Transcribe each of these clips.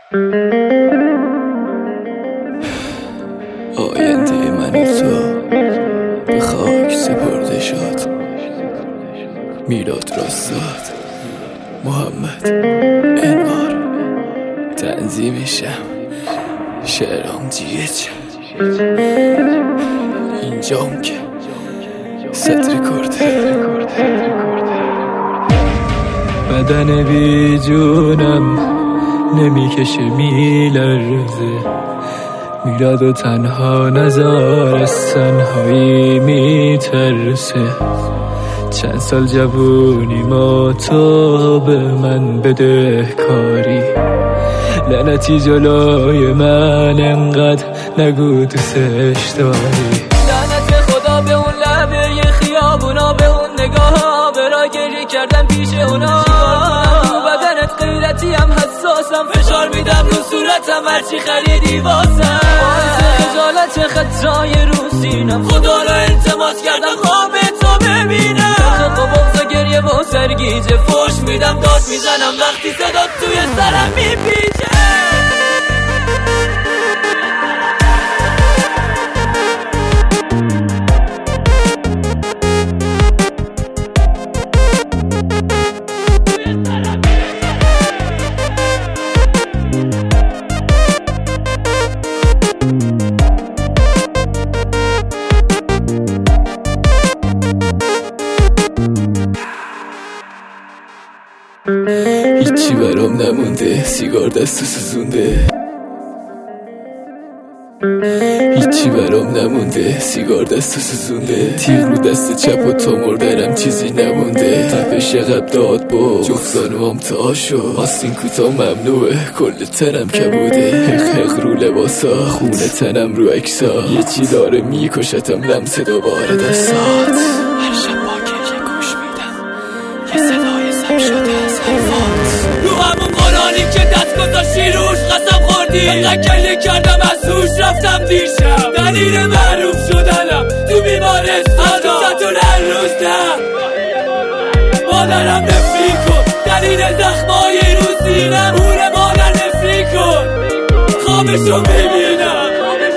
آینده من و تو به خاک سپرده شد. میلاد راستاد، محمد انوار، تنظیمشم شهرام جیچ، اینجام که ست ریکورده. بدن بی جونم نمیکشه میلرزه، میلاد و تنها نزار از تنهایی میترسه. چند سال جوونی ما تو به من بده کاری، لعنتی جلوی من انقدر نگو دوستش داری. لعنت خدا به اون لبه ی خیابونا، به اون نگاه برا گریه کردن پیش اونا. بدنت غیرتی هم حساسم، فشار میدم رو صورتم هرچی خریدی واسم. خجالت خطای رو سینم، خدا رو التماس کردم خواب تو ببینم. خب بغض و گریه و سرگیجه فوش میدم، داد میزنم وقتی صدات توی سرم میپیچه. هیچی برام نمونده، سیگار دستو سوزونده. هیچی برام نمونده، سیگار دستو سوزونده. تیر رو دست چپ و تا مردرم چیزی نمونده. تپش عقب داد با جفتانوام تا شد. آستین کوتا ممنوعه، کل تنم کبوده. حق رو لباسا، خونه تنم رو اکسا. یه چی داره میکشتم، لمس دوباره دستات. هر شب با گریه گوش میدم یه صدای سم شده از حرفات. رو همون قرآنی که دست گذاشتی روش قسم خوردی، انقدر کله کردم از روش رفتم دیشب. دلیل معروف شدنم تو بیمارستان، تو هر روز نه مادرم نفری کن. دلیل زخمای رو سینم اون مادر نفری کن. خوابشو ببینم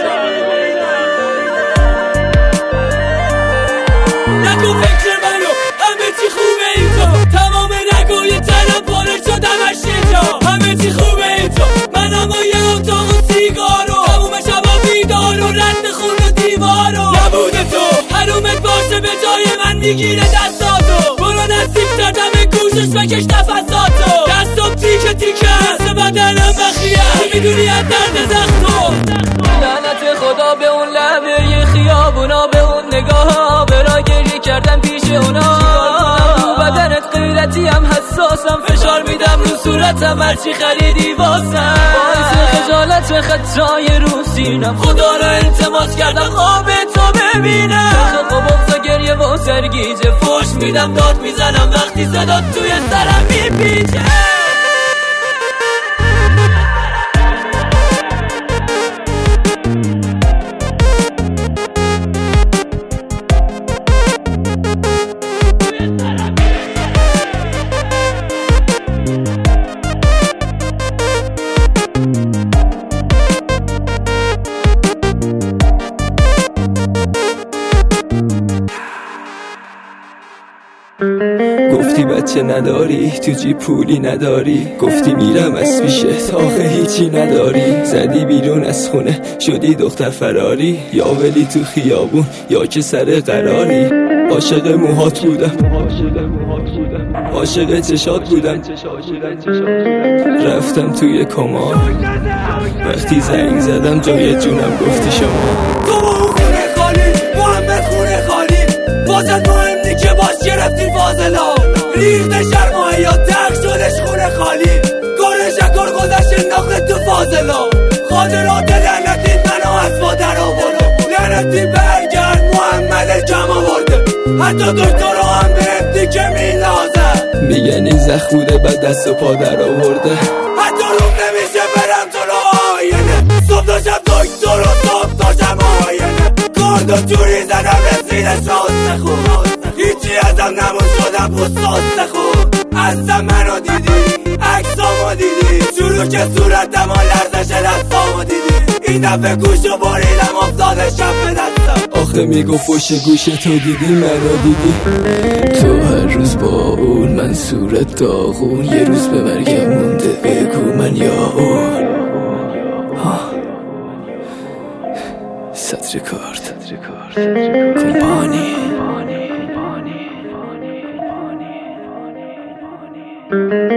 نکن فکر منو، همه چی خوبه اینجا. تمام رگای تنم پاره شدم از شجا. همه چی خوبه اینجا، من اما یه اتاق و سیگارو. تموم شبا بیدار و رد خون و دیوارو. نبوده تو حرومت باشه به جای من میگیره دستاتو. برو نزدیک تردم گوشش بکش نفساتو. دستم تیکه تیکه حس بدنم بخیه، میدونی از درد زخمو. لعنت خدا به اون لبه ی خیابونا، به اون نگاه برا گریه کردن پیش اونا. بدنت غیرتی هم حساسم، فشار میدم رو صورتم هرچی خریدی واسم. باعث خجالت خطای رو سینم، خدا رو التماس کردم خواب تو ببینم. خب بغض و گریه و سرگیجه فوش میدم، داد میزنم وقتی صدات توی سرم میپیچه. گفتی بچه نداری، تو جیب پولی نداری. گفتی میرم از پیشت، آخه هیچی نداری. زدی بیرون از خونه، شدی دختر فراری. یا ولی تو خیابون یا که سر قراری. عاشق موهات بودم، عاشق چشات بودم. رفتم توی کما، وقتی زنگ زدم جای جونم گفتی شما. تو با اون خونه خالی، محمد خونه خالی. واسه مهم نی که باز گرفتی فاضلا. ریخته شرمای یا ترک شدش خونه خالی. گاره شکر گذشت ناخت تو فاضلا. خاطرات لعنتی منو از مادر آورده. لعنتی برگرد محمد کم آورده. حتی دکتر هم بهمتی که میلازه. میگن این زخم بوده بعد دست و پا در آورده. حتی روم نمیشه برم جلو آینه. صبح تا شب دکتر و صبح تا شب آینه. کارد و جوری زدم رسیده شاست خون. هیچی ازم نمون شدم پستاست خون. اصلا منو دیدی عکسامو پامو دیدی شروع که صورتم و لرزش دستامو دیدی این دفعه گوشو بریدم افتاده شب به دستم آخه میگفت پشت گوش تو دیدی منو دیدی تو هر روز با اون من صورت داغون یه روز به مرگم مونده بگو من یا اون سطر کارت کمپانی